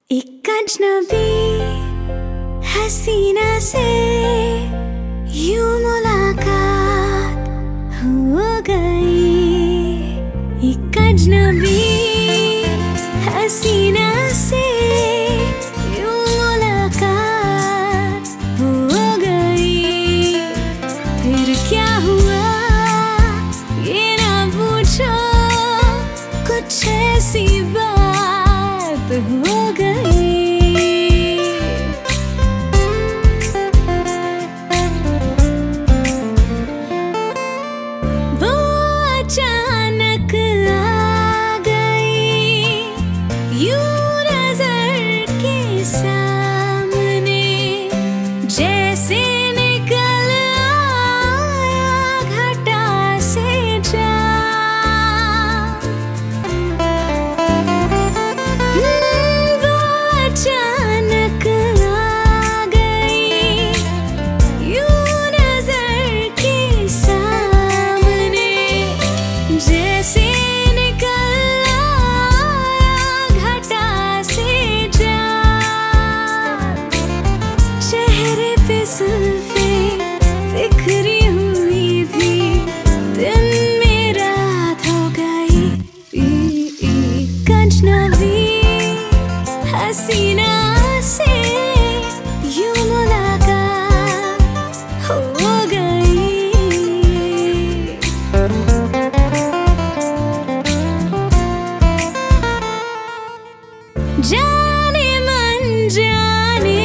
एक अजनबी हसीना से यूं मुलाकात हो गई। एक अजनबी हसीना से यूं मुलाकात हो गई। फिर क्या हुआ ये ना पूछो, कुछ ऐसी बात हो गई। वो अचानक आ गई यूं नजर के सामने, जैसे निकल आया घटा से चाँद। वो अचानक आ गई यूं नजर के सामने, जैसे निकल आया घटा से चाँद। चेहरे पे जुल्फे बिखरी हुई थी, दिन में रात हो गई। एक अजनबी हसीना से यूं मुलाकात हो गई। जाने मन जाने